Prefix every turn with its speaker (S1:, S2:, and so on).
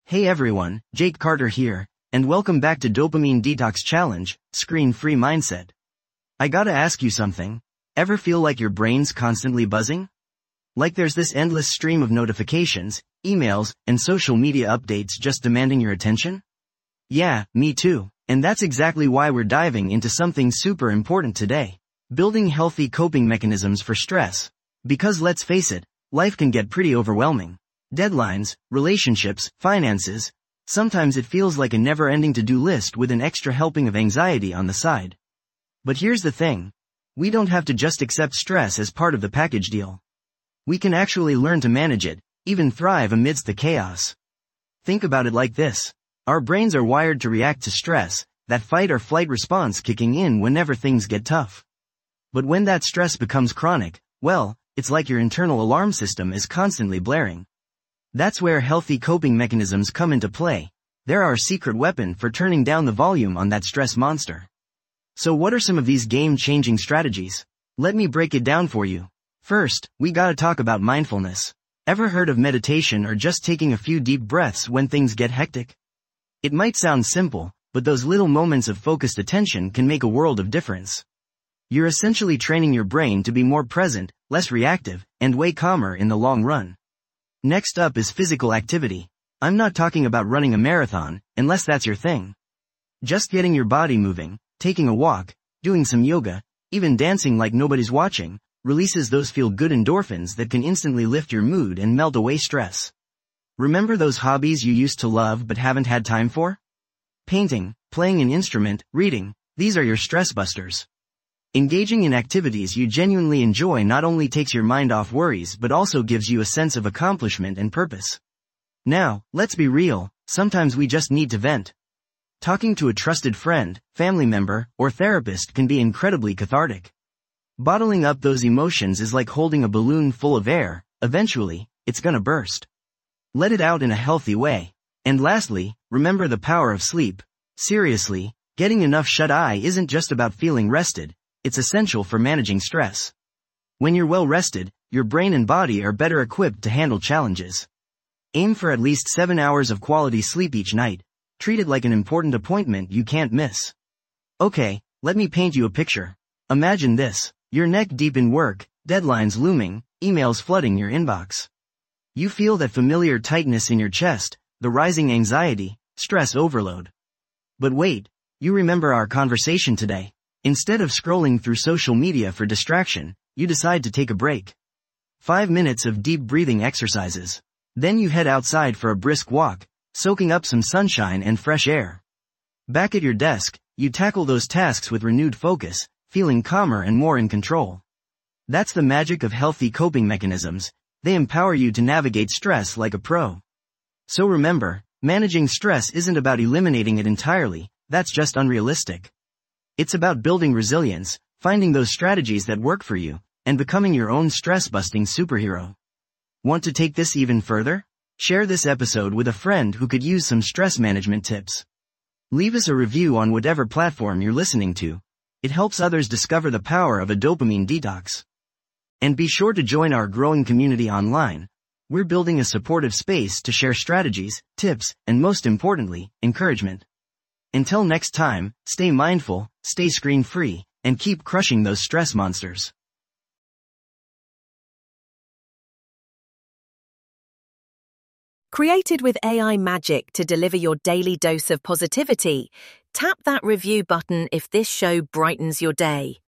S1: Hey everyone, Jake Carter here, and welcome back to Dopamine Detox Challenge, Screen-Free Mindset. I gotta ask you something. Ever feel like your brain's constantly buzzing? Like there's this endless stream of notifications, emails, and social media updates just demanding your attention? Yeah, me too, and that's exactly why we're diving into something super important today. Building healthy coping mechanisms for stress. Because let's face it, life can get pretty overwhelming. Deadlines, relationships, finances. Sometimes it feels like a never-ending to-do list with an extra helping of anxiety on the side. But here's the thing. We don't have to just accept stress as part of the package deal. We can actually learn to manage it, even thrive amidst the chaos. Think about it like this. Our brains are wired to react to stress, that fight or flight response kicking in whenever things get tough. But when that stress becomes chronic, well, it's like your internal alarm system is constantly blaring. That's where healthy coping mechanisms come into play. They're our secret weapon for turning down the volume on that stress monster. So what are some of these game-changing strategies? Let me break it down for you. First, we gotta talk about mindfulness. Ever heard of meditation or just taking a few deep breaths when things get hectic? It might sound simple, but those little moments of focused attention can make a world of difference. You're essentially training your brain to be more present, less reactive, and way calmer in the long run. Next up is physical activity. I'm not talking about running a marathon, unless that's your thing. Just getting your body moving, taking a walk, doing some yoga, even dancing like nobody's watching, releases those feel-good endorphins that can instantly lift your mood and melt away stress. Remember those hobbies you used to love but haven't had time for? Painting, playing an instrument, reading, these are your stress busters. Engaging in activities you genuinely enjoy not only takes your mind off worries but also gives you a sense of accomplishment and purpose. Now, let's be real, sometimes we just need to vent. Talking to a trusted friend, family member, or therapist can be incredibly cathartic. Bottling up those emotions is like holding a balloon full of air. Eventually, it's gonna burst. Let it out in a healthy way. And lastly, remember the power of sleep. Seriously, getting enough shut-eye isn't just about feeling rested. It's essential for managing stress. When you're well rested, your brain and body are better equipped to handle challenges. Aim for at least 7 hours of quality sleep each night. Treat it like an important appointment you can't miss. Okay, let me paint you a picture. Imagine this. You're neck deep in work, deadlines looming, emails flooding your inbox. You feel that familiar tightness in your chest, the rising anxiety, stress overload. But wait, you remember our conversation today. Instead of scrolling through social media for distraction, you decide to take a break. 5 minutes of deep breathing exercises. Then you head outside for a brisk walk, soaking up some sunshine and fresh air. Back at your desk, you tackle those tasks with renewed focus, feeling calmer and more in control. That's the magic of healthy coping mechanisms. They empower you to navigate stress like a pro. So remember, managing stress isn't about eliminating it entirely. That's just unrealistic. It's about building resilience, finding those strategies that work for you, and becoming your own stress-busting superhero. Want to take this even further? Share this episode with a friend who could use some stress management tips. Leave us a review on whatever platform you're listening to. It helps others discover the power of a dopamine detox. And be sure to join our growing community online. We're building a supportive space to share strategies, tips, and most importantly, encouragement. Until next time, stay mindful, stay screen-free, and keep crushing those stress monsters.
S2: Created with AI magic to deliver your daily dose of positivity, tap that review button if this show brightens your day.